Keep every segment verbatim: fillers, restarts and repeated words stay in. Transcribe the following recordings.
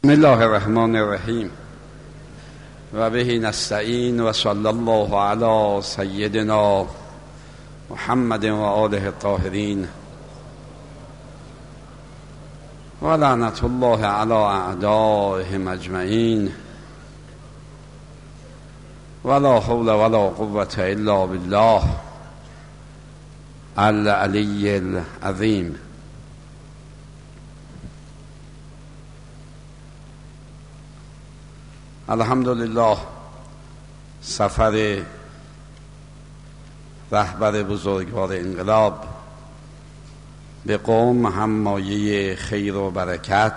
بسم الله الرحمن الرحیم و به نستعین و صلی الله علی سیدنا محمد و آله الطاهرین و لعنت الله علی اعدائهم اجمعین ولا حول ولا قوة الا بالله العلی العظیم. الحمدلله سفر رهبر بزرگوار انقلاب به قم هم مایه خیر و برکت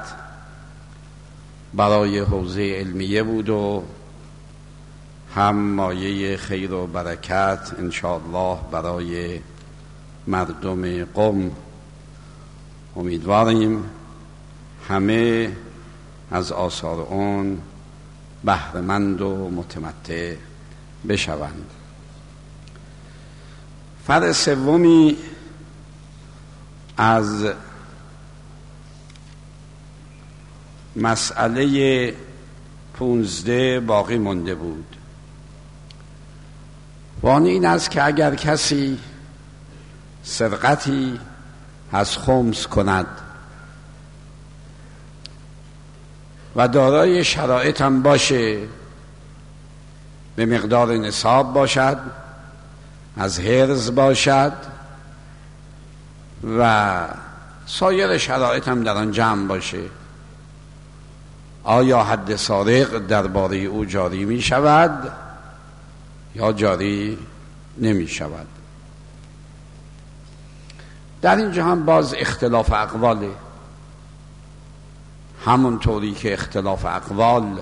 برای حوزه علمیه بود و هم مایه خیر و برکت انشاءالله برای مردم قم. امیدواریم همه از آثار اون بهره‌مند و متمتع بشوند. فرع سومی از مسئله پونزده باقی مانده بود و آن این است که اگر کسی سرقتی از خمس کند و دارای شرایط هم باشه، به مقدار نصاب باشد، از حرز باشد و سایر شرایط هم در آن جمع باشه، آیا حد سارق درباره او جاری می شود یا جاری نمی شود؟ در اینجا هم باز اختلاف اقواله، همونطوری که اختلاف اقوال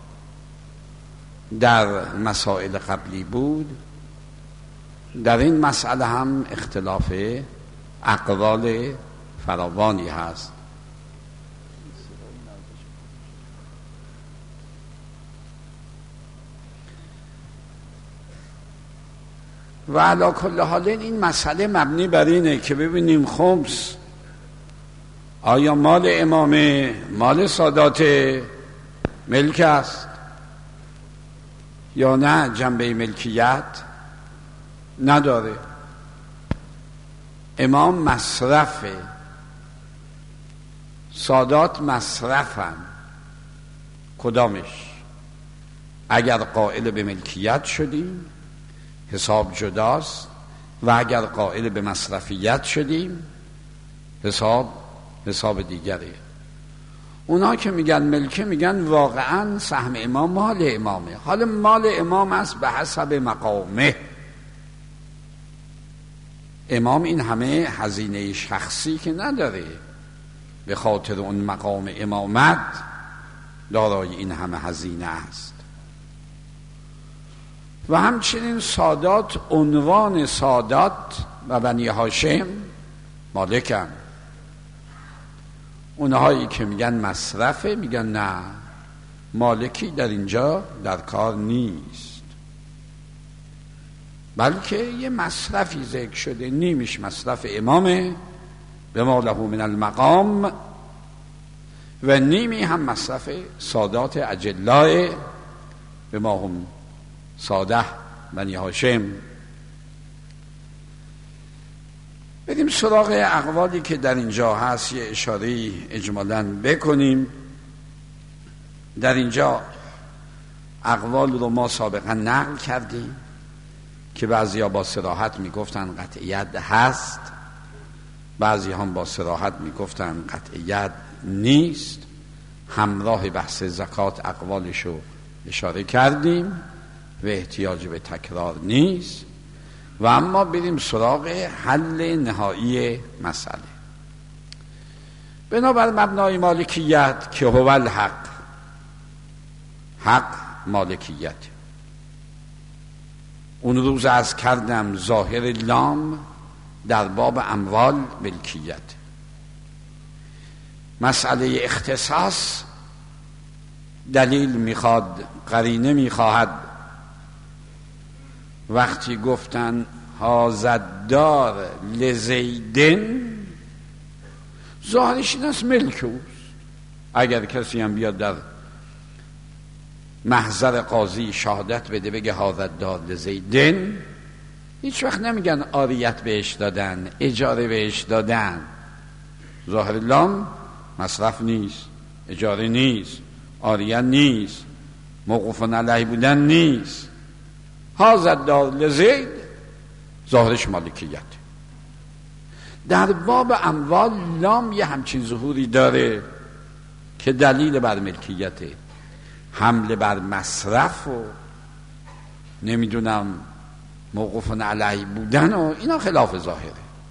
در مسائل قبلی بود، در این مسئله هم اختلاف اقوال فراوانی هست. و علی کل حال این مسئله مبنی بر اینه که ببینیم خمس آیا مال امامه، مال سادات ملک است یا نه جنبه ملکیت نداره. امام مصرفه، سادات مصرفن، کدامش؟ اگر قائل به ملکیت شدیم حساب جداست و اگر قائل به مصرفیت شدیم حساب حساب دیگره. اونا که میگن ملکه میگن واقعا سهم امام مال امامه، حال مال امام است به حسب مقامه. امام این همه هزینه شخصی که نداره، به خاطر اون مقام امامت دارای این همه هزینه است. و همچنین سادات، عنوان سادات و بنی هاشم مالکن. اونهایی که میگن مصرفه میگن نه، مالکی در اینجا در کار نیست، بلکه یه مصرفی ذکر شده، نیمیش مصرف امامه به ما له من المقام و نیمی هم مصرف سادات اجلای به ما هم ساده بنی هاشم. بریم سراغ اقوالی که در اینجا هست، یه اشاره اجمالاً بکنیم. در اینجا اقوال رو ما سابقا نقل کردیم که بعضی ها با صراحت میگفتن قطعیت هست، بعضی هم با صراحت میگفتن قطعیت نیست. همراه بحث زکات اقوالشو اشاره کردیم و احتیاج به تکرار نیست. و اما بریم سراغ حل نهایی مسئله. بنابر مبنای مالکیت که هو الحق، حق مالکیت. اون روز از کردم ظاهر لام در باب اموال ملکیت. مسئله اختصاص دلیل میخواد، قرینه میخواهد. وقتی گفتن هازدار لزیدن، ظاهرش این است ملک اوست، اگر کسی هم بیاد در محضر قاضی شهادت بده بگه حاضر داد زیدن، هیچ وقت نمیگن عاریت بهش دادن، اجاره بهش دادن. ظاهر لام مصرف نیست، اجاره نیست، عاریت نیست، موقوف علیه بودن نیست. حاضر داد لزید ظاهرش مالکیت. در باب اموال لام یه همچین ظهوری داره که دلیل بر ملکیته. حمله بر مصرف و نمیدونم موقوف علیه بودن و اینا خلاف ظاهره.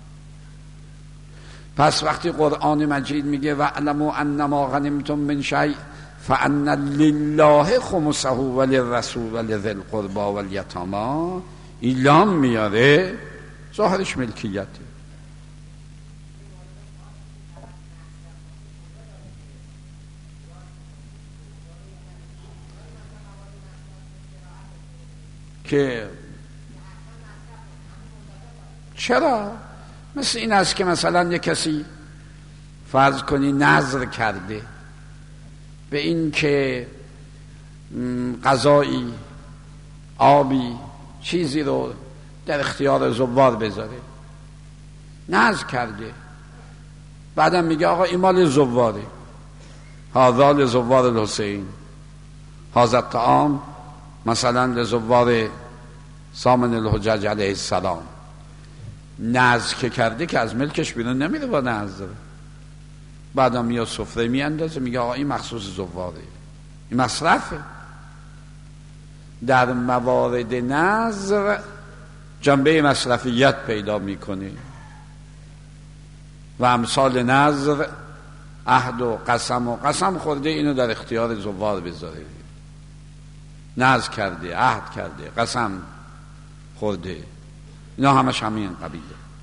پس وقتی قرآن مجید میگه وَاعْلَمُوا أَنَّمَا غَنِمْتُم مِّن شَيْءٍ فَأَنَّ لِلَّهِ خُمُسَهُ وَلِلرَّسُولِ وَلِذِي الْقُرْبَى وَالْيَتَامَى، این لام میاره ظاهرش ملکیته. که چرا؟ مثل این است که مثلا یک کسی فرض کنی نذر کرده به این که غذایی، آبی، چیزی رو در اختیار زوار بذاره، نذر کرده، بعدم میگه آقا این مال زواره، هذا لزوار الحسین، هذا الطعام مثلا لزوار سامن الحجج علیه السلام. نذر که کرده که از ملکش بیرون نمیره با نذر. بعدم میاد سفره میاندازه میگه آقا این مخصوص زواره، این مصرفه. در موارد نذر جنبه مصرفیت پیدا میکنه و امثال نذر عهد و قسم و قسم خورده اینو در اختیار زوار بذاره. نذر کرده، عهد کرده، قسم خورده، اینا همش همین قبیله.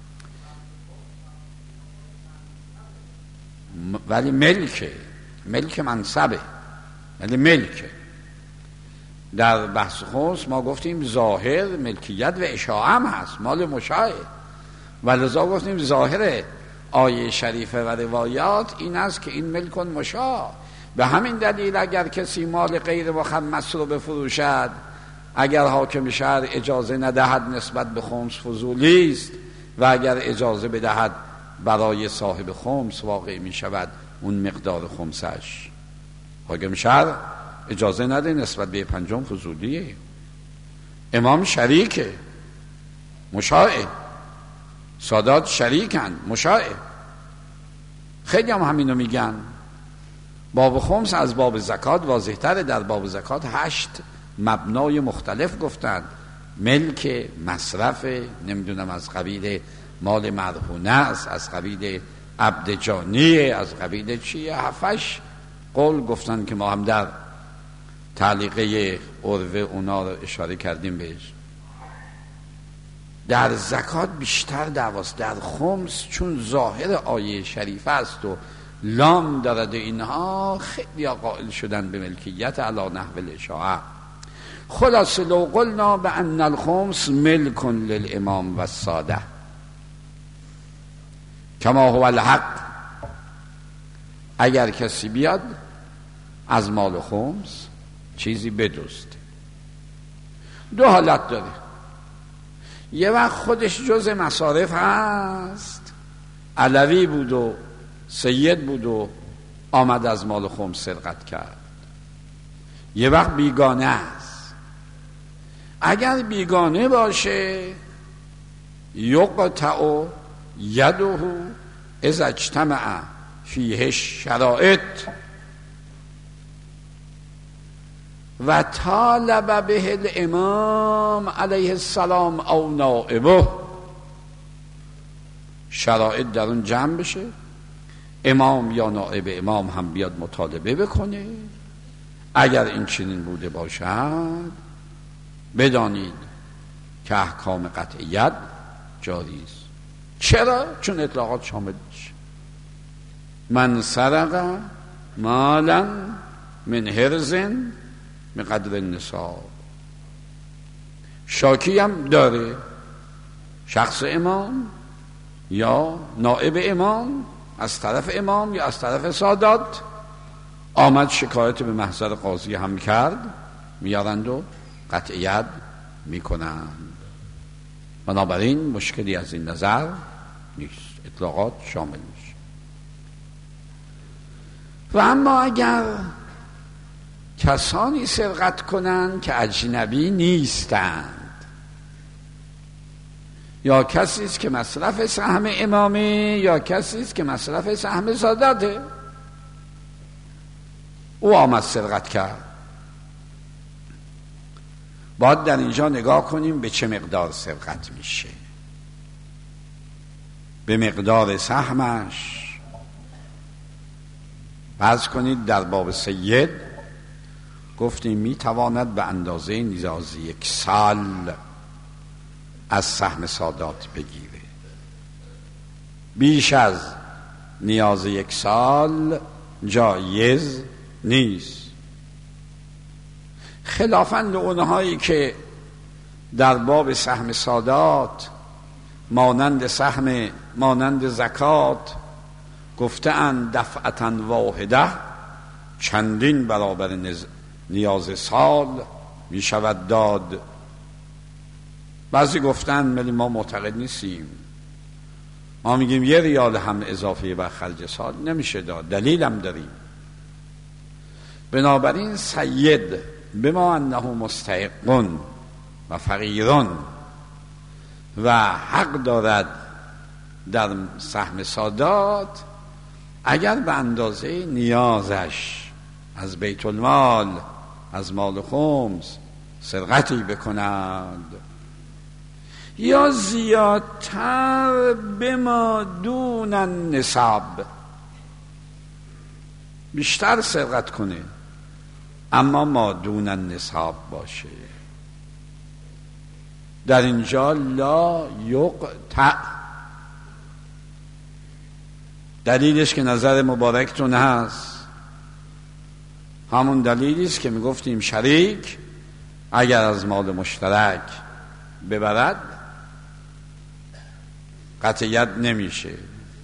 م... ولی ملکه، ملک منصبه، ولی ملکه. در بحث خصوص ما گفتیم ظاهر ملکیت و اشاعه هم هست، مال مشاعه، ولذا گفتیم ظاهر آیه شریفه و روایات این است که این ملک مشاع. به همین دلیل اگر کسی مال غیر مخمس رو بفروشد، اگر حاکم شهر اجازه ندهد نسبت به خمس فضولی است، و اگر اجازه بدهد برای صاحب خمس واقع می شود اون مقدار خمسش. حاکم شهر اجازه نده نسبت به پنجم فضولیه. امام شریکه، مشاعه، سادات شریکن، مشاعه. خیلی هم همینو میگن. باب خمس از باب زکات واضح تره. در باب زکات هشت مبنای مختلف گفتند، ملک، مصرف، نمیدونم از قبیل مال مرهونه است، از قبیل عبد جانیه، از قبیل چیه، هفتش قول گفتن که ما هم در تعلیقه عروه اونا رو اشاره کردیم بهش. در زکات بیشتر دعواست. در خمس چون ظاهر آیه شریفه است و لام دارد اینها، خیلی قائل شدن به ملکیت علی نحو الاشاعه. خلاص لو قلنا بان الخمس ملک للامام و الساده کما هو الحق، اگر کسی بیاد از مال خمس چیزی بدزد، دو حالت داره. یه وقت خودش جز مصارف هست، علوی بود و سید بود و آمد از مال خمس سرقت کرد. یه وقت بیگانه است. اگر بیگانه باشه یقطع یده اذا اجتمع فیه شرائط و طالب به الامام علیه السلام او نائبه، شرایط در اون جمع بشه، امام یا نائب امام هم بیاد مطالبه بکنه. اگر این چنین بوده باشد بدانید که احکام قطعیت جاری است. چرا؟ چون اطلاقات شامل میشه. من سرق مالا من هرز بقدر النصاب. شاکی هم داره، شخص امام یا نائب امام، از طرف امام یا از طرف سادات، آمد شکایت به محضر قاضی هم کرد، میارند و قطعیت میکنند. بنابراین مشکلی از این نظر نیست، اطلاقات شامل میشه. و اما اگر کسانی سرقت کنند که اجنبی نیستند، یا کسی است که مصرف سهم امامه، یا کسی است که مصرف سهم ساداته، او آمد سرقت کرد، باید در اینجا نگاه کنیم به چه مقدار سرقت میشه. به مقدار سهمش. فرض کنید در باب سید گفتیم میتواند به اندازه نیاز یک سال از سهم سادات بگیره. بیش از نیاز یک سال جایز نیست، خلافاً اونهایی که در باب سهم سادات مانند سهم مانند زکات گفتند دفعتاً واحده چندین برابر نیاز سال می شود داد. بعضی گفتند ولی ما معتقد نیستیم، ما میگیم یه ریال هم اضافه بر خرج سال نمیشه داد، دلیلم داریم. بنابراین سید بما انه مستحقون و فقیرون و حق دارد در سهم سادات، اگر به اندازه نیازش از بیت المال از مال خمس سرقتی بکند یا زیادتر بما دون النصاب بیشتر سرقت کنه اما ما دون النصاب باشه، در اینجا لا یقطع. دلیلش که نظر مبارکتون هست همون دلیلی است که میگفتیم شریک اگر از مال مشترک ببرد قطعیت نمیشه،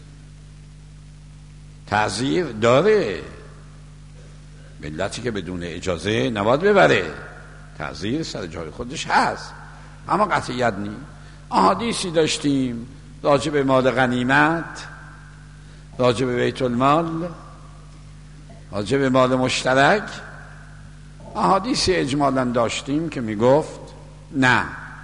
تعزیر داره. ملتی که بدون اجازه نباید ببره، تعزیر سر جای خودش هست، اما قطعیت نیست. احادیثی داشتیم راجع به مال غنیمت، راجع به بیت المال، راجع به مال مشترک، احادیثی اجمالا داشتیم که میگفت نه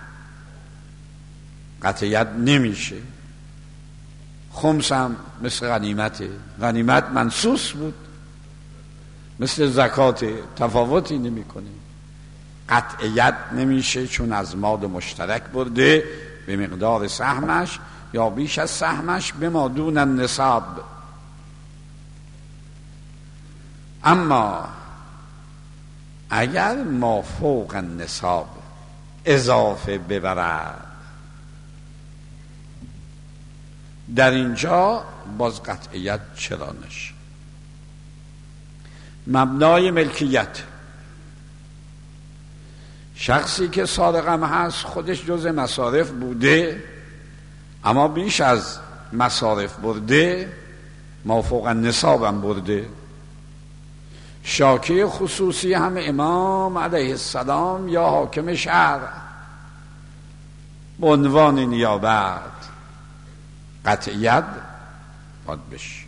قطعیت نمیشه. خمس هم مثل غنیمته، غنیمت منصوص بود، مثل زکات تفاوتی نمیکنه، قطعیت نمیشه چون از مال مشترک برده به مقدار سهمش یا بیش از سهمش به ما دون النصاب. اما اگر ما فوق النصاب اضافه ببرد در اینجا باز قطعیت چرا نشه؟ مبنای ملکیت، شخصی که سارقم هست خودش جز مصارف بوده اما بیش از مصارف برده، ما فوق النصاب هم برده. شاکی خصوصی هم امام علیه السلام یا حاکم شهر به عنوان نیابت قطعیت باید بشه.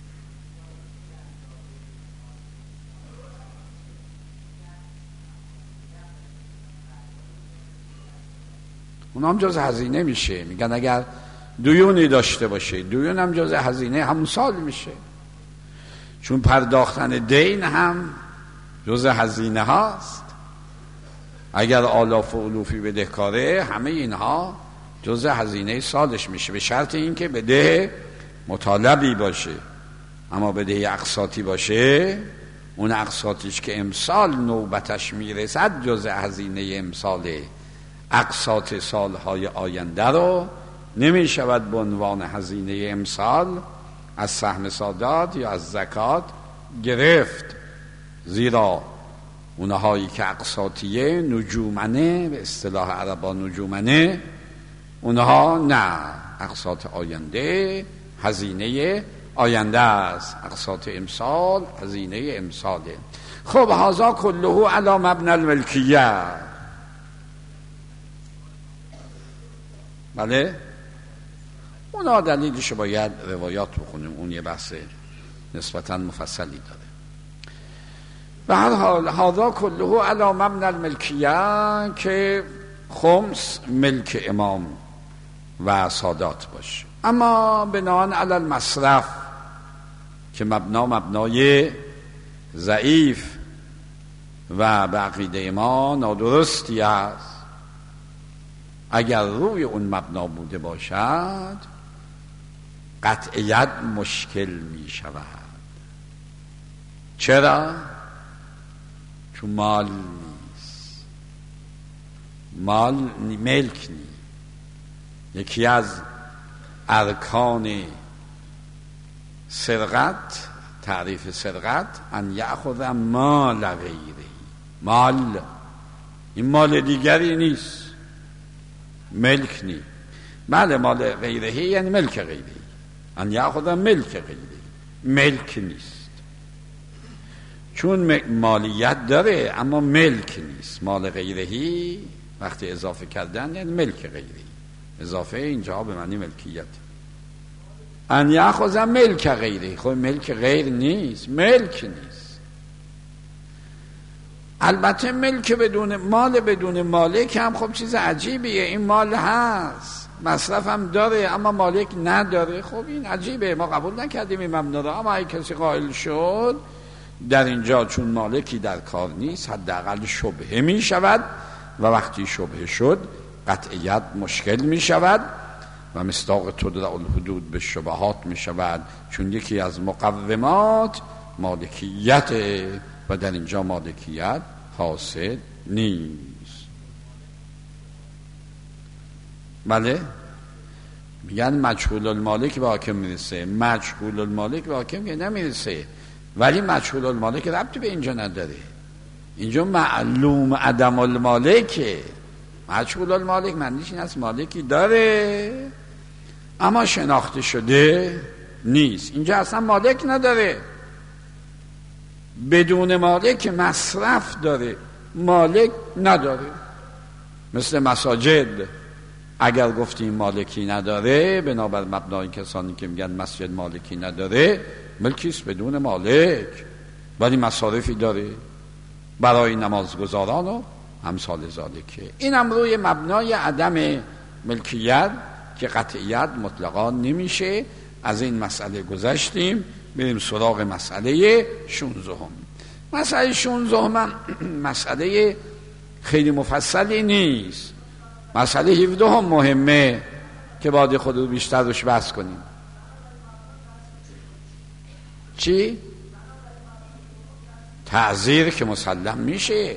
اونا هم جز هزینه میشه، میگن اگر دیونی داشته باشه دیون هم جز هزینه همون سال میشه، چون پرداختن دین هم جز هزینه هاست. اگر آلاف و الوفی بدهکاره همه اینها جز هزینه سالش میشه، به شرط اینکه بده مطالبی باشه. اما بده اقساطی باشه، اون اقساطیش که امسال نوبتش میرسد جز هزینه امساله، اقساط سالهای آینده رو نمیشود به عنوان هزینه امسال از سهم سادات یا از زکات گرفت، زیرا اونهایی که اقساطیه نجومنه، به اصطلاح عربا نجومنه، اونها نه، اقساط آینده هزینه آینده است. اقساط امسال هزینه امساله. خب هذا كله علی مبنی الملکیه. بله اونا دلیلش باید روایات بخونیم، اون یه بحث نسبتاً مفصلی داره. به هر حال هذا كله علی مبنی الملکیه که خمس ملک امام و سادات باشه، اما بناهن علی المصرف که مبنا مبنای ضعیف و به عقیده ما نادرستی است. اگر روی اون مبنا بوده باشد قطعیت مشکل می شود. چرا؟ چون مال نیست، مال ملک نیست. یکی از ارکان سرقت، تعریف سرقت، ان یأخذ مال غیره. مال این مال دیگری نیست، ملک نیست. بله مال غیره یعنی ملک غیره، ان یأخذ ملک غیره، ملک نیست. چون مالیت داره اما ملک نیست. مال غیرهی وقتی اضافه کردن یعنی ملک غیرهی. اضافه اینجا به معنی ملکیت. ان یأخذ ملک غیره، خب ملک غیر نیست، ملک نیست. البته ملک بدون مال بدون مالک هم خب چیز عجیبیه. این مال هست، مصرف هم داره اما مالک نداره. خب این عجیبه، ما قبول نکردیم این مبنا رو. اما اگه کسی قائل شد در اینجا چون مالکی در کار نیست حداقل شبهه می شود و وقتی شبهه شد قطعیت مشکل می شود و مصداق تدرع الحدود به شبهات می شود، چون یکی از مقومات مالکیت و در اینجا مالکیت حاصل نیست. بله میگن مجهول المالک به حاکم میرسه. مجهول المالک به حاکم که نمیرسه، ولی مجهول المالک ربطی به اینجا نداره. اینجا معلوم عدم المالکه. مجهول المالک معنیش این است مالکی داره اما شناخته شده نیست. اینجا اصلا مالک نداره. بدون مالک مصرف داره، مالک نداره. مثل مساجد اگر گفتیم مالکی نداره، بنابر مبنای کسانی که میگن مسجد مالکی نداره، ملکیست بدون مالک، ولی مصارفی داره برای نمازگزاران و امثال ذالکه. اینم روی مبنای عدم ملکیت که قطعیت مطلقا نمیشه. از این مسئله گذشتیم، بریم سراغ مسئله شونزدهم. مسئله شونزدهم مسئله خیلی مفصلی نیست. مسئله هفدهم مهمه که باید خود رو بیشتر روش بحث کنیم. چی؟ تعزیر که مسلم میشه،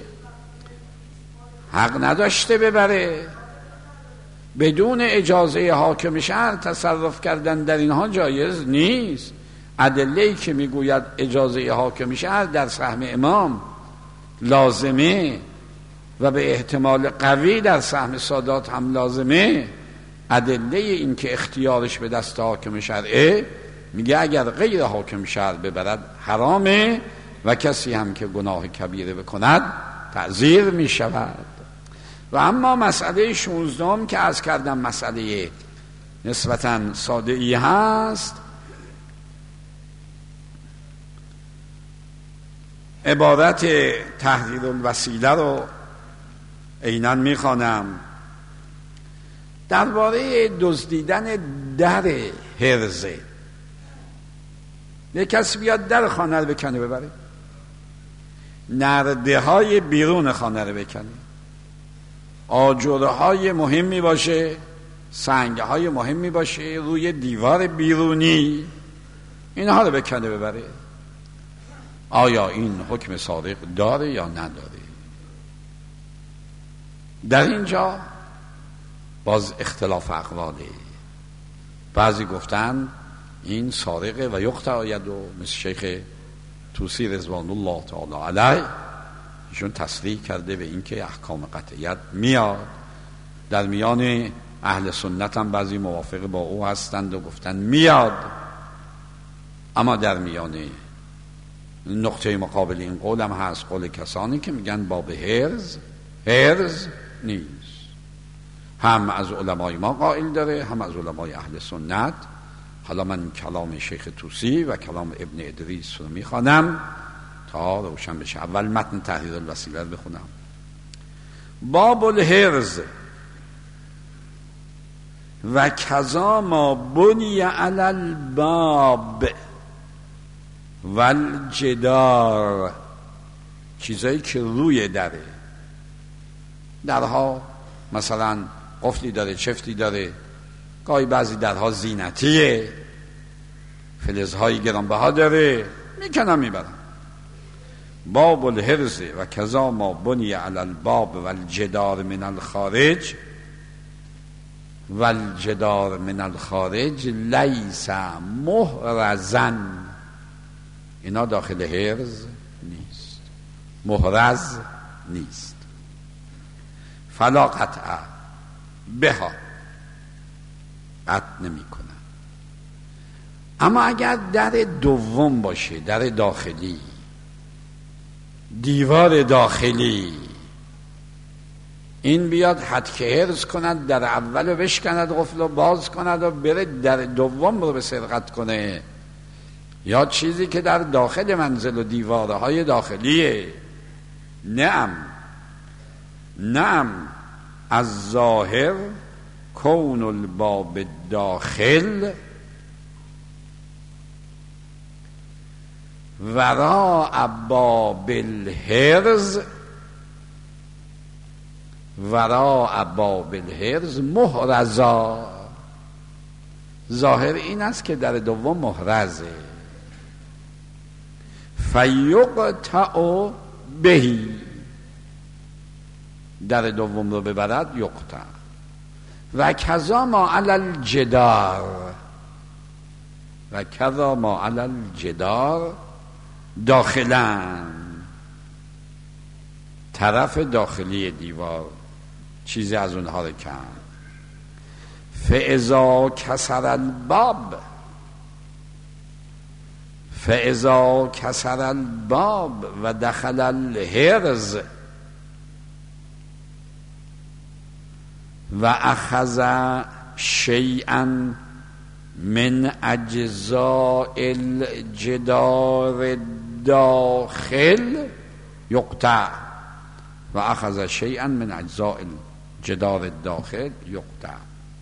حق نداشته ببره. بدون اجازه حاکم شهر تصرف کردن در اینها جایز نیست. ادله‌ای که میگوید اجازه حاکم شهر در سهم امام لازمه و به احتمال قوی در سهم سادات هم لازمه، ادله این که اختیارش به دست حاکم شرعه، میگه اگر غیر حاکم شرع ببرد حرامه و کسی هم که گناه کبیره بکند تعزیر میشود. و اما مسئله شونزدهم که عرض کردم مسئله نسبتاً ساده ای هست، عبارت تحریر الوسیله رو عیناً میخوانم. درباره دزدیدن در حرزه، یک کسی بیاد در خانه رو بکنه ببره، نرده های بیرون خانه رو بکنه، آجره های مهمی باشه، سنگ های مهمی باشه روی دیوار بیرونی، اینها رو بکنه ببره، آیا این حکم سارق داره یا نداره؟ در اینجا باز اختلاف اقواله. بعضی گفتن این سارقه و یقطع یدو، مثل شیخ توسی رضوان الله تعالی علیه، ایشون تصریح کرده به این که احکام قطعیت میاد. در میان اهل سنت هم بعضی موافق با او هستند و گفتن میاد. اما در میان نقطه مقابل این قول هم هست قول کسانی که میگن باب حرز حرز نیست. هم از علمای ما قائل داره، هم از علمای اهل سنت. حالا من کلام شیخ طوسی و کلام ابن ادریس رو میخوانم تا روشن بشه. اول متن تحریر الوسیله رو بخونم. باب الحرز و کذا ما بنی علی الباب والجدار، چیزایی که روی دره. درها مثلا قفلی داره، چفتی داره، گاهی بعضی درها زینتیه، فلزهای گرانبها داره، میکنم میبرم. باب الحرز و کذا ما بنی علی الباب والجدار من الخارج والجدار من الخارج لیس محرزن، اینا داخل حرز نیست، محرز نیست. فلا قطع بها، قطع نمی کنن. اما اگر در دوم باشه، در داخلی، دیوار داخلی، این بیاد حد که حرز کند، در اول رو بشکند، قفل رو باز کند و بره در دوم رو به سرقت کنه، یا چیزی که در داخل منزل و دیوارهای داخلیه. نعم نعم از ظاهر کون الباب داخل وراء باب الحرز وراء باب الحرز محرزا. ظاهر این است که در دوم محرزه. فیقطع بهی، در دوم رو ببرد یقطع. و کذا ما علی الجدار و کذا ما علی الجدار داخلا، طرف داخلی دیوار، چیزی از اونها رو کن. فاذا کسر الباب فاذا کسر الباب و دخل الحرز و اخذ شیئا من اجزاء الجدار داخل یقطع و اخذ شیئا من اجزاء الجدار داخل یقطع.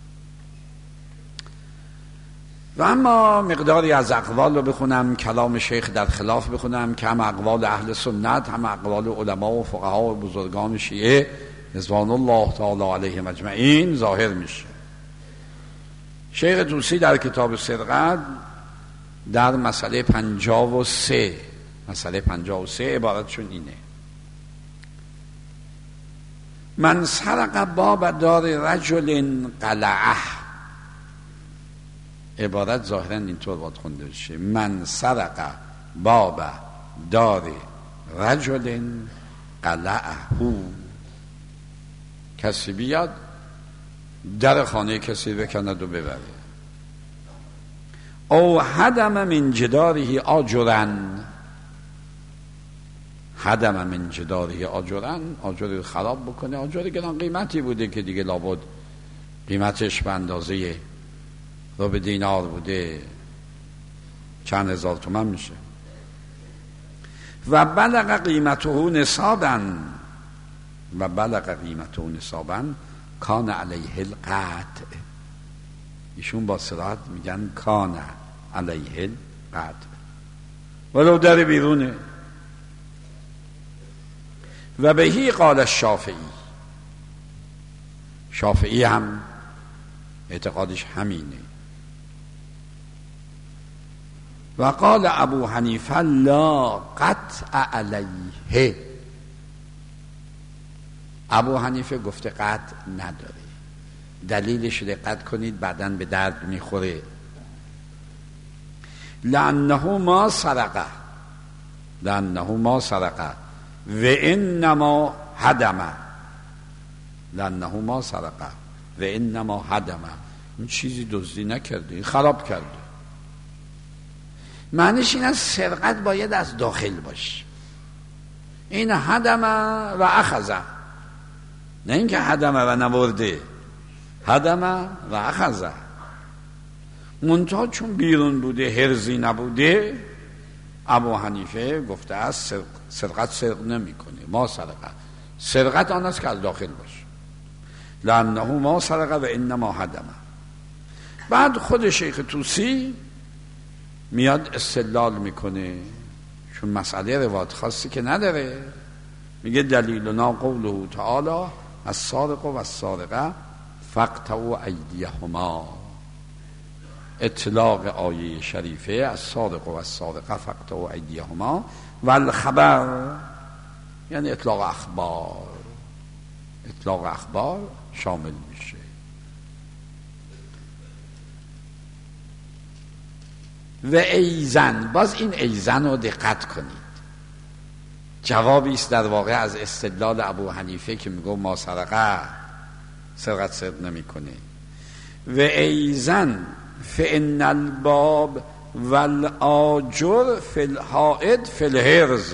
و اما مقداری از اقوال رو بخونم، کلام شیخ در خلاف بخونم که هم اقوال اهل سنت هم اقوال علما و فقها و بزرگان شیعه رضوان الله تعالی علیهم اجمعین ظاهر میشه. شیخ طوسی در کتاب سرقت در مسئله پنجاه و سه مسئله پنجاه و سه عبارتشون اینه: من سرق باب دار رجل قلعه. عبارت ظاهرا اینطور باید خونده بشه: من سرق باب دار رجل قلعه. کسی بیاد در خانه کسی بکند و ببره. او هدم من جداره آجرن، هدم من جداره آجرن، آجری رو خراب بکنه. آجر گران قیمتی بوده که دیگه لابد قیمتش به اندازه رو به دینار بوده، چند هزار تومن میشه. و بلغ قیمته نصابا و بلغ قیمته نصابا کان علیه القطع. ایشون با صراحت میگن کان علیه القطع، ولو در بیرونه. و بهی قال الشافعی، شافعی هم اعتقادش همینه. و قال ابو حنیفه لا قطع علیه، ابو حنیفه گفته قطع نداره. دلیلش دقت کنید، بعداً به درد میخوره. لانه ما سرقه لانه ما سرقه و انما هدمه لانه ما سرقه و انما هدمه. این چیزی دزدی نکرده، این خراب کرده. معنیش این است سرقت باید از داخل باشه. این هدم و اخذ، نه اینکه هدم و نبرده، هدم و اخذ. منتها چون بیرون بوده، هرزی نبوده، ابو حنیفه گفته است سرقت سرق نمی کنه. ما سرقت سرقت آن است که از داخل باشه، لانه ما سرقه و انما هدم. بعد خود شیخ طوسی میاد استدلال میکنه، چون مسئله روایت خاصی که نداره، میگه دلیلنا قوله تعالی السارق و السارقه فاقطعوا ایدیهما. اطلاق آیه شریفه السارق و السارقه فاقطعوا ایدیهما و الخبر یعنی اطلاق اخبار، اطلاق اخبار شامل میشه. و ایزن، باز این ایزن رو دقت کنید، جوابی است در واقع از استدلال ابو حنیفه که میگه ما سرقه سرقت سرق نمیکنه. و ایزن فان الباب والآجر فی الحائط فی الحرز.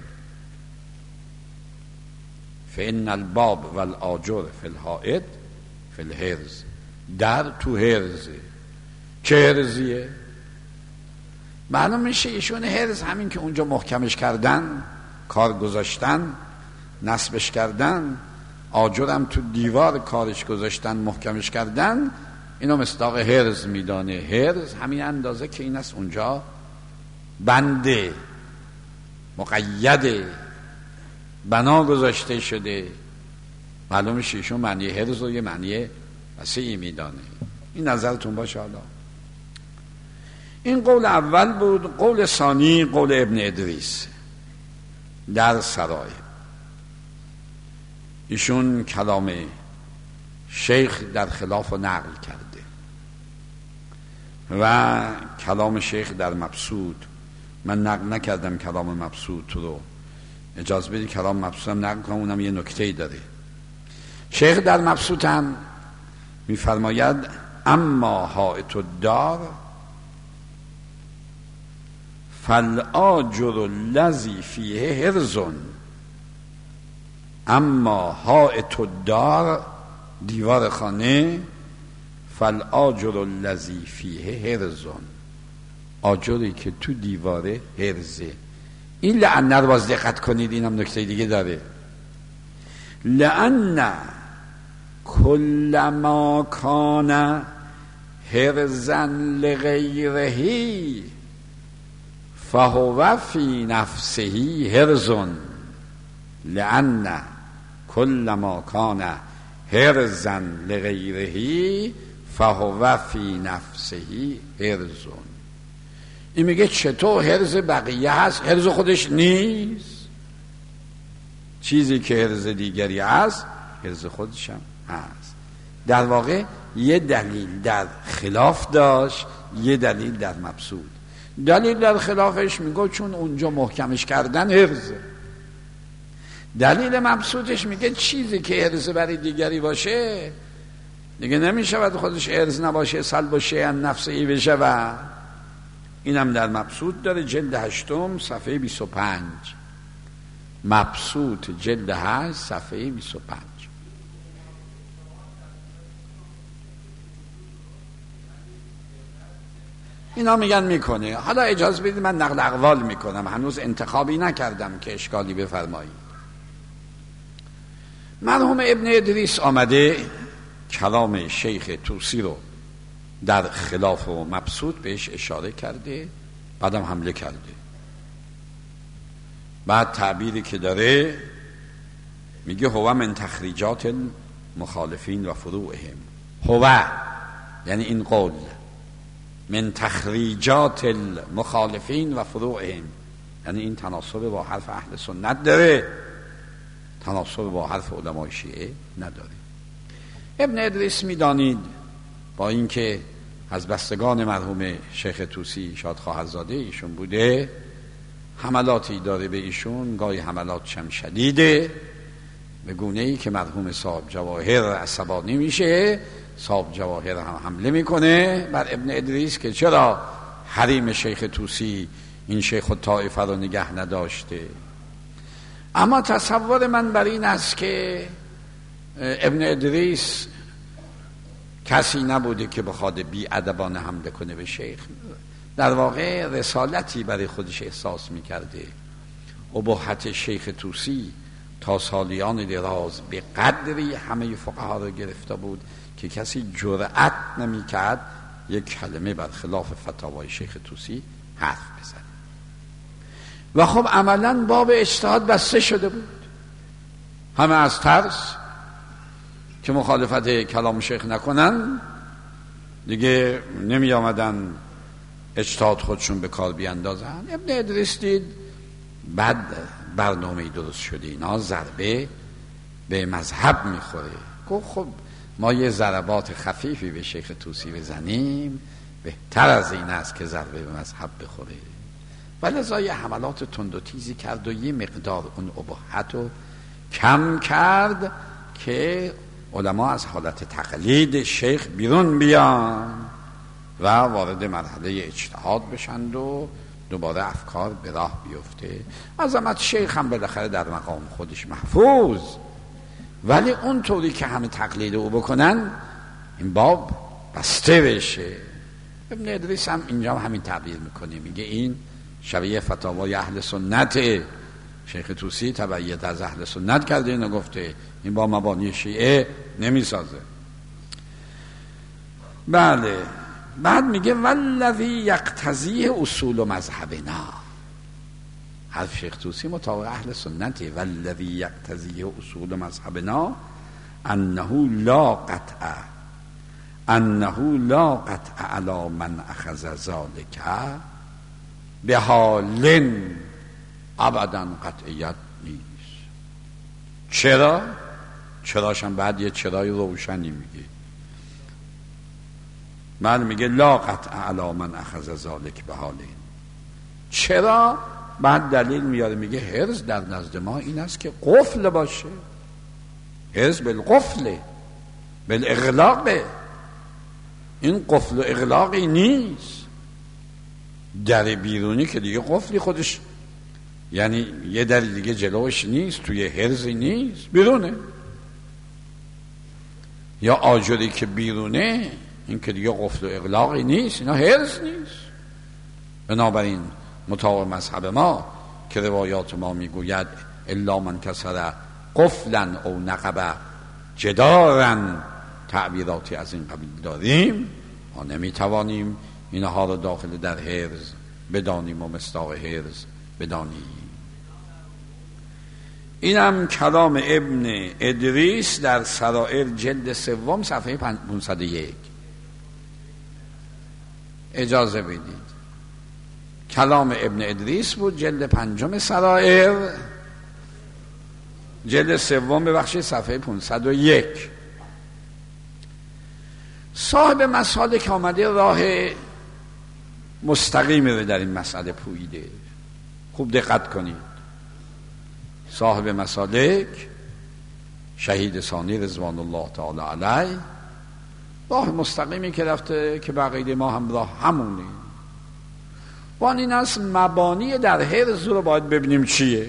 فان الباب والآجر فی الحائط فی الحرز. در تو حرزه. چه حرزیه؟ معلوم میشه ایشون حرز همین که اونجا محکمش کردن، کار گذاشتن، نصبش کردن، آجرم تو دیوار کارش گذاشتن، محکمش کردن، اینو مصداق حرز میدانه. حرز همین اندازه که این است اونجا بنده، مقیده، بنا گذاشته شده. معلوم میشه ایشون معنی حرز رو یه معنی وسیعی میدانه. این نظرتون باشه. حالا این قول اول بود. قول ثانی قول ابن ادریس در سرای. ایشون کلام شیخ در خلاف و نقل کرده و کلام شیخ در مبسوط. من نقل نکردم کلام مبسوط رو، اجازه بدید کلام مبسوط هم نقل کنم، اونم یه نکته‌ای داره. شیخ در مبسوط هم می‌فرماید اما حائط الدار فالآجر الذی فیه حرز. اما حائط الدار، دیوار خانه، فالآجر الذی فیه حرز، آجری که تو دیواره حرزه. این لأن رو باز دقت کنید، اینم نکته دیگه داره. لأن کل ما کان حرزا لغیره فهو فی نفسه حرز. لأن کل ما کان حرزا لغیره فهو فی نفسه حرز. این میگه چطور حرز بقیه هست، حرز خودش نیست؟ چیزی که حرز دیگری هست حرز خودش هم هست. در واقع یه دلیل در خلاف داشت، یه دلیل در مبسوط. دلیل در خلافش میگه چون اونجا محکمش کردن حرزه. دلیل مبسوطش میگه چیزی که حرز برای دیگری باشه دیگه نمیشود خودش حرز نباشه، سلب و شیء نفسی بشه. و اینم در مبسوط داره، جلد هشتم صفحه بیست و پنج. مبسوط جلد هشت صفحه بیست و پنج. اینا میگن میکنه. حالا اجازه بدید من نقل اقوال میکنم، هنوز انتخابی نکردم که اشکالی بفرمایید. مرحوم ابن ادریس آمده کلام شیخ طوسی رو در خلاف و مبسوط بهش اشاره کرده، بعدم حمله کرده. بعد تعبیری که داره میگه هو من تخریجات المخالفین و فروعهم. هو یعنی این قول من تخریجات المخالفین و فروعهم، یعنی این تناسب با حرف اهل سنت داره، تناسب با حرف علمای شیعه نداره. ابن ادریس میدانید با اینکه از بستگان مرحوم شیخ طوسی شادخواهرزاده ایشون بوده، حملاتی داره به ایشون، گاهی حملاتش هم شدیده، به گونه ای که مرحوم صاحب جواهر عصبانی میشه، صاحب جواهر هم حمله میکنه بر ابن ادریس که چرا حریم شیخ طوسی این شیخ الطائفه رو نگه نداشته. اما تصور من بر این است که ابن ادریس کسی نبوده که بخواد بی ادبانه حمله کنه به شیخ. در واقع رسالتی برای خودش احساس میکرده. ابهت شیخ طوسی تا سالیان دراز به قدری همه فقها رو گرفته بود که کسی جرأت نمیکرد یک کلمه برخلاف فتاوای شیخ طوسی حرف بزنه. و خب عملا باب اجتهاد بسته شده بود. همه از ترس که مخالفت کلام شیخ نکنن دیگه نمی آمدن اجتهاد خودشون به کار بیاندازن. ابن ادریس دید بعد برنامه درست شده، اینا ضربه به مذهب میخوره. گفت خب ما یه ضربات خفیفی به شیخ طوسی بزنیم بهتر از این است که ضربه به مذهب بخوره. ولذا یه حملات تند و تیزی کرد و یه مقدار اون ابهت رو کم کرد که علما از حالت تقلید شیخ بیرون بیان و وارد مرحله اجتهاد بشند و دوباره افکار به راه بیفته. عظمت شیخ هم بالاخره در مقام خودش محفوظ، ولی اون طوری که همه تقلید او بکنن این باب بسته بشه. ابن ادریس هم اینجا همین تعبیر میکنه، میگه این شبیه فتاوای اهل سنت. شیخ طوسی تبعیت از اهل سنت کرده اینو گفته، این با مبانی شیعه نمیسازه. بله. بعد میگه والذی یقتضیه اصول مذهبنا. حرف شیخ طوسی مطابق اهل سنته. والذی یقتضیه اصول مذهبنا انه لا قطع انه لا قطع علی من اخذ ذلک به حال ابدا قطعیت نیست. چرا؟ چراشم بعد یه چرای روشنی میگه. من میگه لا قطع علی من اخذ ذلک به حال. چرا؟ بعد دلیل میاره، میگه حرز در نزد ما این است که قفل باشه. حرز بالقفل بالاغلاق. این قفل و اغلاقی نیست. در بیرونی که دیگه قفلی خودش، یعنی یه در دیگه جلوش نیست، توی حرزی نیست، بیرونه. یا آجری که بیرونه این که دیگه قفل و اغلاقی نیست، اینا حرز نیست. بنابراین مطابق مذهب ما که روایات ما میگوید الا من کسر قفلا او نقب جدارن، تعبیراتی از این قبیل داریم. ما نمیتوانیم اینها رو داخل در حرز بدانیم و مصداق حرز بدانیم. اینم کلام ابن ادریس در سرائر جلد سوم صفحه پانصد و یک. اجازه بدید، کلام ابن ادریس بود، جلد پنجم سرائر، جلد سوم ببخشید صفحه پانصد و یک. صاحب مسالک آمده راه مستقیمی رو در این مسئله پوییده. خوب دقت کنید. صاحب مسالک شهید ثانی رضوان الله تعالی علیه راه مستقیمی که رفته که بقیده ما هم راه همونه. وان این است مبانی در حرز رو باید ببینیم چیه.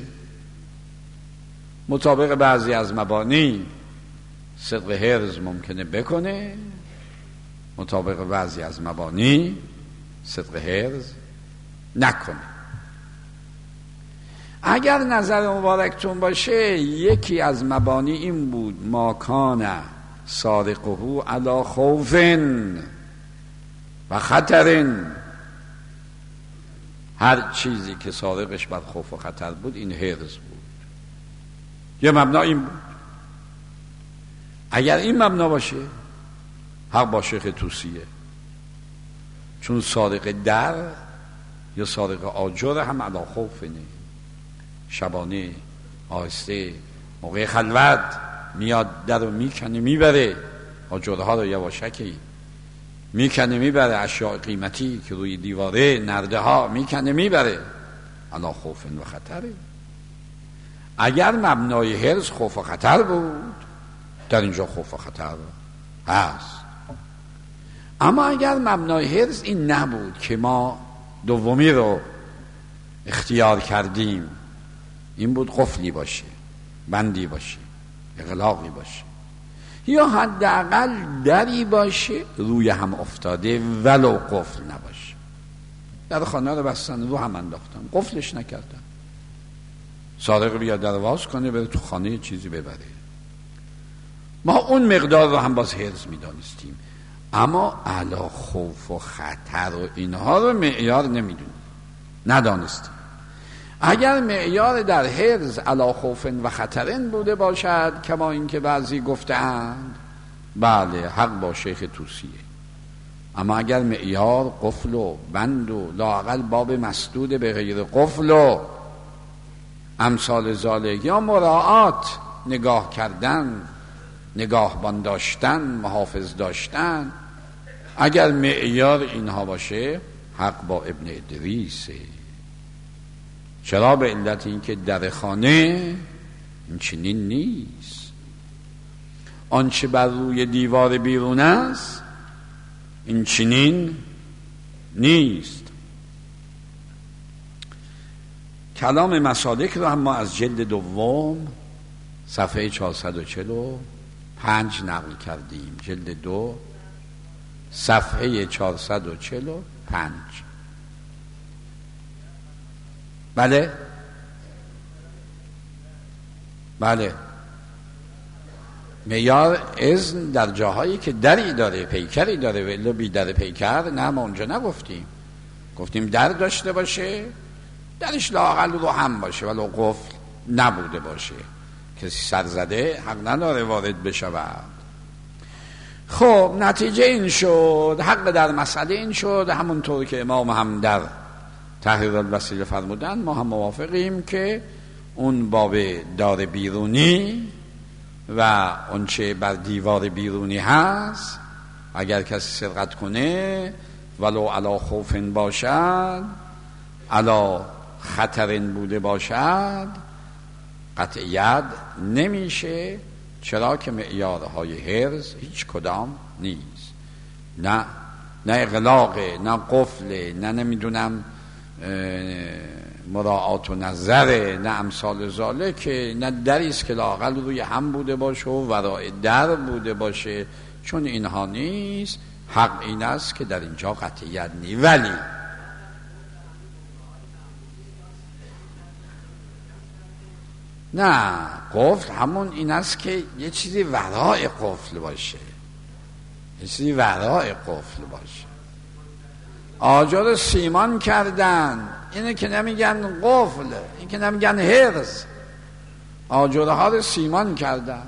مطابق بعضی از مبانی صدق حرز ممکنه بکنه، مطابق بعضی از مبانی صدق حرز نکنه. اگر نظر مبارکتون باشه یکی از مبانی این بود ما کان سارقه علی خوف و خطر. هر چیزی که سارقش بر خوف و خطر بود این حرز بود. یه مبنا این بود. اگر این مبنا باشه حق با شیخ طوسیه، چون سارق در یا سارق آجر هم علی خوف نه. شبانه آهسته موقع خلوت میاد در رو میکنه میبره، آجرها رو یواشکی میکنه میبره، اشیاء قیمتی که روی دیواره نرده ها میکنه میبره، علا خوف و خطره. اگر مبنای حرز خوف و خطر بود در اینجا خوف و خطر هست. اما اگر مبنای حرز این نبود که ما دومی رو اختیار کردیم این بود قفلی باشه، بندی باشه، اغلاقی باشه، یا حداقل دری باشه روی هم افتاده ولو قفل نباشه. در خانه رو بستن رو هم انداختن، قفلش نکردن. سارق بیاد در واز کنه بره تو خانه چیزی ببره. ما اون مقدار رو هم باز حرز میدانستیم، اما علا خوف و خطر و اینها رو معیار نمیدونیم، ندانستیم. اگر معیار در حرز علا خوف و خطرن بوده باشد کما اینکه بعضی گفتند، بله حق با شیخ توسیه. اما اگر معیار قفل و بند و لااقل باب مسدود به غیر قفل و امثال ذالک یا مراعات نگاه کردن، نگاهبان داشتن، محافظ داشتن، اگر معیار اینها باشه حق با ابن ادریسه. چرا؟ به علت اینکه در خانه این چنین نیست. آنچه بر روی دیوار بیرون است این چنین نیست. کلام مسالک رو هم ما از جلد دوم صفحه چهارصد و چهل و پنج نقل کردیم. جلد دو صفحه چهارصد و چهل و پنج. بله بله معیار اذن در جاهایی که دری داره، پیکری داره، ولی بی در پیکر نه، ما اونجا نگفتیم. گفتیم در داشته باشه، درش لااقل رو هم باشه ولو قفل نبوده باشه، کسی سر زده حق نداره وارد بشود. خب نتیجه این شد، حق در مسئله این شد، همونطور که امام هم در تحریر الوسیله فرمودن، ما هم موافقیم که اون باب دار بیرونی و اون چه بر دیوار بیرونی هست اگر کسی سرقت کنه ولو علا خوفن باشد، علا خطرن بوده باشد، قطعیت نمیشه. چرا که معیارهای حرز هیچ کدام نیست، نه نه اغلاقه، نه قفله، نه نمیدونم مراعات و نظره، نه امثال ذالک، نه دریست که لااقل روی هم بوده باشه و ورای در بوده باشه، چون اینها نیست. حق این است که در اینجا قطعیت نیست. ولی نه، قفل همون این است که یه چیزی ورای قفل باشه، یه چیزی ورای قفل باشه. آجر سیمان کردن، اینه که نمیگن قفل، این که نمیگن حرز. آجرها رو سیمان کردن،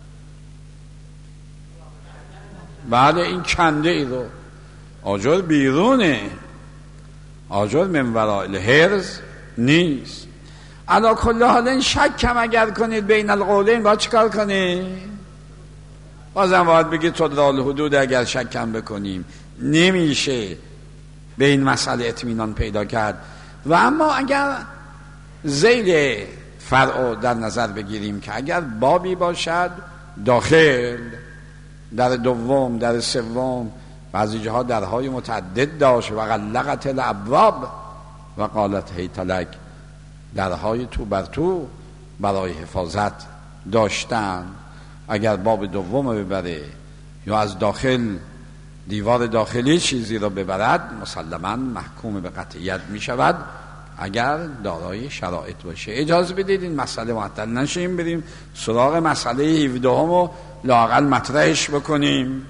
بعد این کنده ای رو آجر بیرونه، آجر من ورای الحرز نیست. علا کل حال این شک کم اگر کنید بین القولین باید چکار کنید؟ بازم باید بگید تدرال حدود اگر شک کم بکنیم نمیشه به این مسئله اطمینان پیدا کرد. و اما اگر ذیل فرع در نظر بگیریم که اگر بابی باشد داخل، در دوم، در سوم، بعضی جاها درهای متعدد داشت و غلقت الابواب و قالت هیت لک، درهای تو بر تو برای حفاظت داشتن، اگر باب دوم رو ببره یا از داخل دیوار داخلی چیزی رو ببرد مسلماً محکوم به قطعیت می شود اگر دارای شرایط باشه. اجازه بدید این مسئله معطل نشیم، بریم سراغ مسئله هفده هم و لااقل مطرحش بکنیم.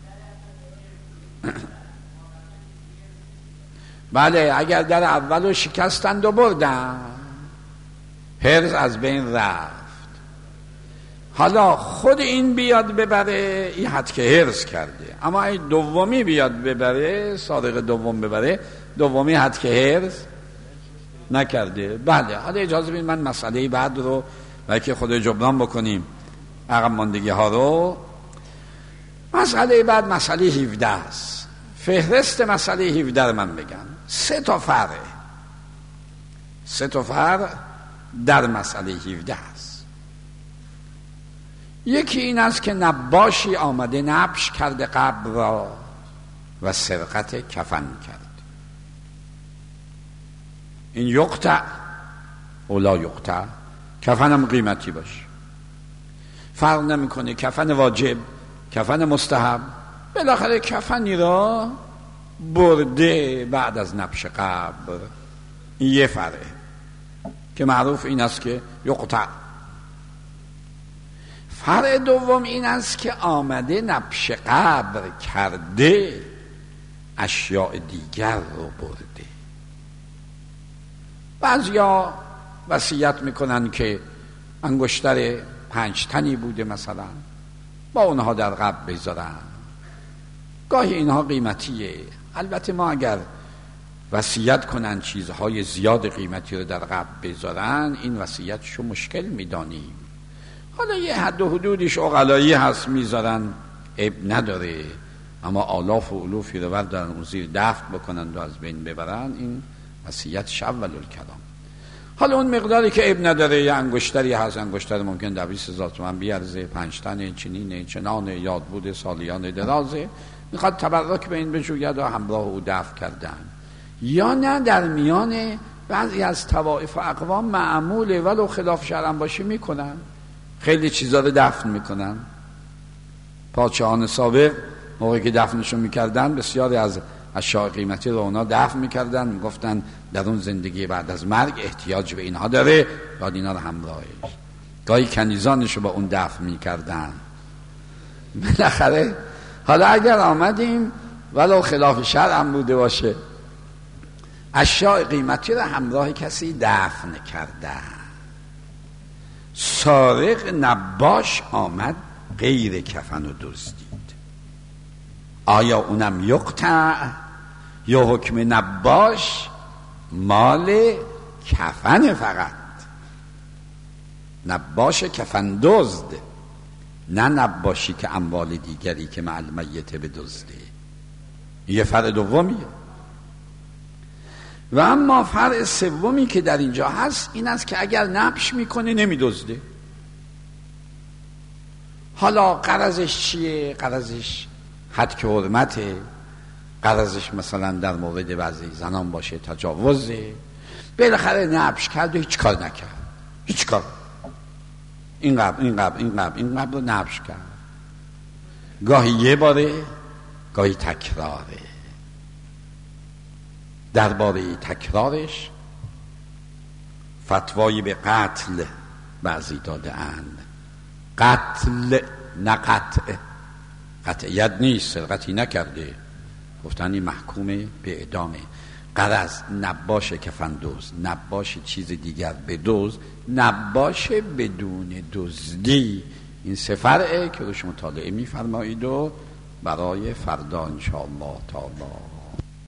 بله، اگر در اول رو شکستند و بردن، حرز از بین رفت، حالا خود این بیاد ببره، این حد که حرز کرده، اما این دومی بیاد ببره، سارق دوم ببره، دومی حد که حرز نکرده. بله، حالا اجازه بدید من مسئله بعد رو بلکه خود جبران بکنیم عقب ماندگی ها رو. مسئله بعد مسئله هفده است. فهرست مسئله هفده رو من بگم. سه تا فرع سه تا فرع در مسئله هفده است. یکی این است که نباشی آمده نبش کرده قبر را و سرقت کفن کرد. این یقطع اولا یقطع، کفنم قیمتی باشه. فرق نمیکنه کفن واجب، کفن مستحب، بالاخره کفنی را برده بعد از نبش قبر. این یه فرقه که معروف این است که یقطع. فرق دوم این است که آمده نبش قبر کرده، اشیاء دیگر رو برده. بعضیا وصیت میکنن که انگشتر پنج تنی بوده مثلا، با اونها در قبر بذارن. گاهی اینها قیمتیه. البته ما اگر وصیت کنن چیزهای زیاد قیمتی رو در قبر بذارن، این وصیتشو مشکل میدانیم. حالا یه حد و حدودش عقلایی هست میذارن، عیب نداره، اما آلاف و علوفی رو بردارن اون زیر دفن بکنن و از بین ببرن، این وصیت اول الکلام. حالا اون مقداری که عیب نداره، یه انگشتری هست، انگشتر ممکن دویست هزار تومان بیارزه، پنج تن چنینه چنانه، یاد بوده سالیان درازه، میخواد تبرک به این بجوید و همراه او دفن کردن. یا نه در میان بعضی از طوائف و اقوام معموله، ولو خلاف شرع باشه میکنن، خیلی چیزا رو دفن میکنن. پادشاهان سابق موقعی که دفنشون میکردن، بسیاری از اشیاء قیمتی رو اونا دفن میکردن، میگفتن در اون زندگی بعد از مرگ احتیاج به اینها داره، باید اینا رو همراهش. گاهی کنیزانشو با اون دفن میکردن. بالاخره حالا اگر آمدیم ولو خلاف شرع هم بوده باشه، اشیاء قیمتی رو همراه کسی دفن کردن. سارق نباش آمد غیر کفن رو دزدید، آیا اونم یقطع یا حکم نباش مال کفن؟ فقط نباش کفن دزد، نه نباشی که اموال دیگری که مع المیت بدزده. یه فرق دومیه. و اما فرق سومی که در اینجا هست این است که اگر نبش میکنه نمیدزده. حالا غرضش چیه؟ غرضش حد که حرمته، غرضش مثلا در مورد بعضی زنان باشه تجاوزه. بالاخره نبش کرد و هیچ کار نکرد، هیچ کار، این قبل این قبل این قبل این قبل رو نبش کرد. گاهی یه باره، گاهی تکراره. درباره تکرارش فتوایی به قتل بعضی داده اند. قتل نه قطع، قطعیت نیست، سرقتی نکرده، گفتن این محکوم به اعدامه. غرض نباشه کفن دوز، نباشه چیز دیگر بدوز، نباشه بدون دزدی. این سه فرعه که روش مطالعه می‌فرمایید و برای فردا انشاءالله تعالی